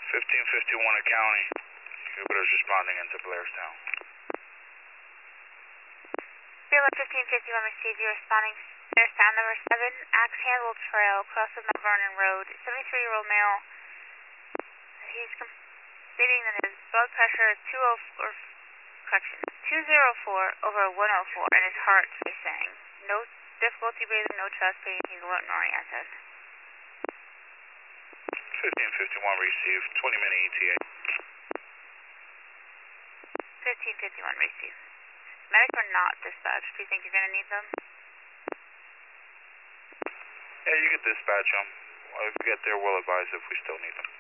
1551 County. Jupiter's responding into Blairstown. BLM 1551 received. You're responding to Blairstown number 7, Axe Handle Trail, across of Mount Vernon Road. 73-year-old male. He's stating that his blood pressure is 204/104, and his heart's racing. No difficulty breathing, no chest pain. He's alert and oriented. 1551 received. 20-minute ETA. 1551 received. Medics are not dispatched. Do you think you're going to need them? Yeah, you can dispatch them. If we get there, we'll advise if we still need them.